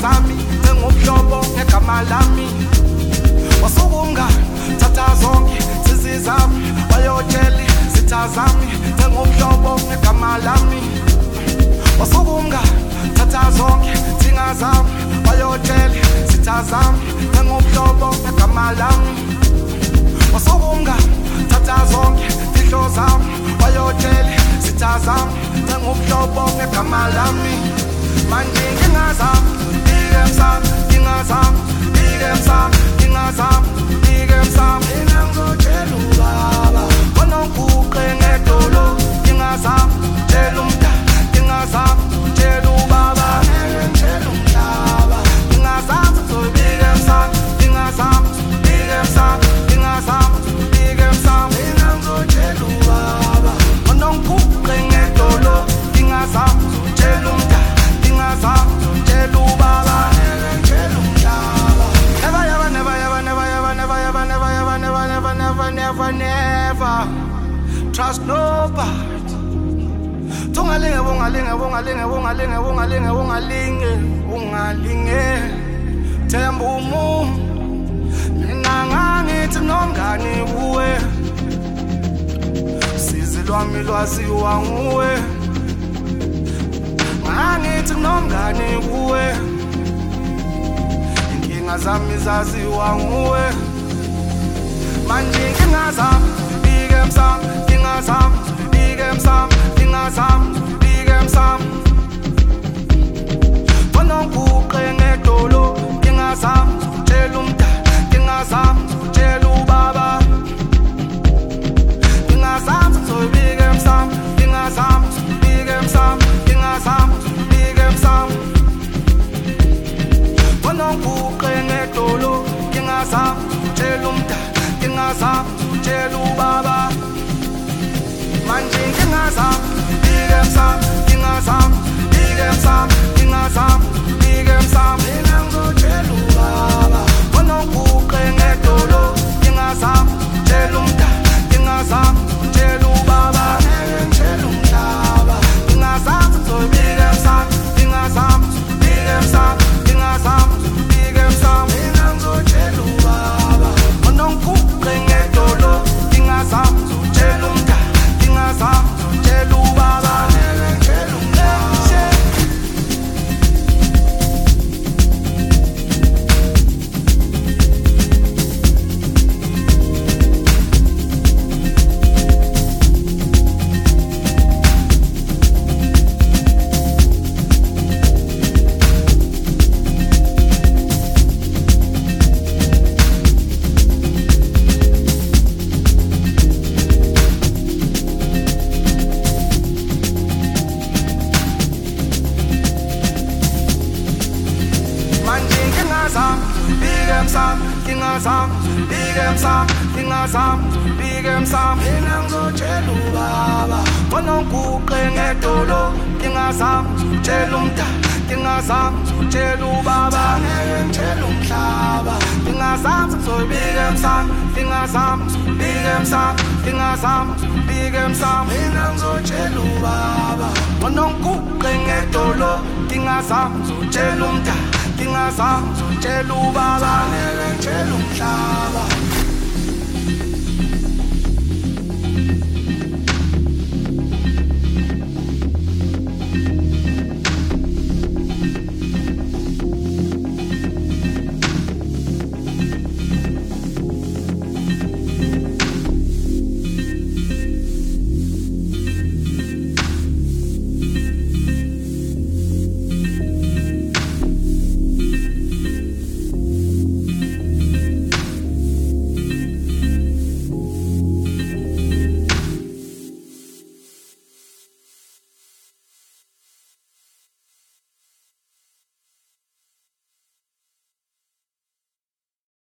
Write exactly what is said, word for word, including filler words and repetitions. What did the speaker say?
zami njengobuhlobo ngegama lami wasukunga thatha zonke sizi zami wayotsheli zitha zami njengobuhlobo ngegama lami wasukunga thatha zonke thinga zami wayotsheli zitha zami njengobuhlobo ngegama lami wasukunga thatha zonke fihlo zami wayotsheli zitha zami njengobuhlobo ngegama lami manje ngingazami ngingazami ngingazami ngingazami ngingazami ngingazami mina ngizotshela ubaba bona nguqe ngedolo ngingazami tshela umdala ngingazami tshela ubaba ngitshela umhlaba ngingazami ngizobika emsamo ngingazami ngibike emsamo ngingazami ngibike emsamo mina ngizotshela ubaba bona nguqe ngedolo ngingazami tshela umdala ngingazami tshela ubaba ngitshela umhlaba never never never never never never never never never never never never never trust nobody tungalinge bungalinge bungalinge bungalinge bungalinge bungalinge bungalinge themba umuntu mina ngangithi nomngani kuwe sizi lwami lwaziwa nguwe ngangithi nomngani kuwe inkinga zami zaziwa nguwe manje ngingazami bike emsamo ngingazami bike emsamo ngingazami bike emsamo bona nguqe ngedolo ngingazami tshela umdala ngingazami tshela ubaba ngingazami ngizobika emsamo ngingazami bike emsamo ngingazami bike emsamo bona nguqe ngedolo ngingazami tshela umdala ngingazami tshela ubaba manje ngingazami bike emsamo ngingazami bike emsamo ngingazami bike emsamo mina ngizotshela ubaba bona nguqe ngedolo ngingazami tshela umdala ngingazami tshela ubaba ngitshela umhlaba ngingazami ngizobika emsamo ngingazami bike emsamo ngingazami bike emsamo mina ngizotshela ubaba bona nguqe ngedolo ngingazami tshela umdala ngingazami tshela ubaba ngitshela umhlaba ngingazami ngitshela ubaba ngitshela umhlaba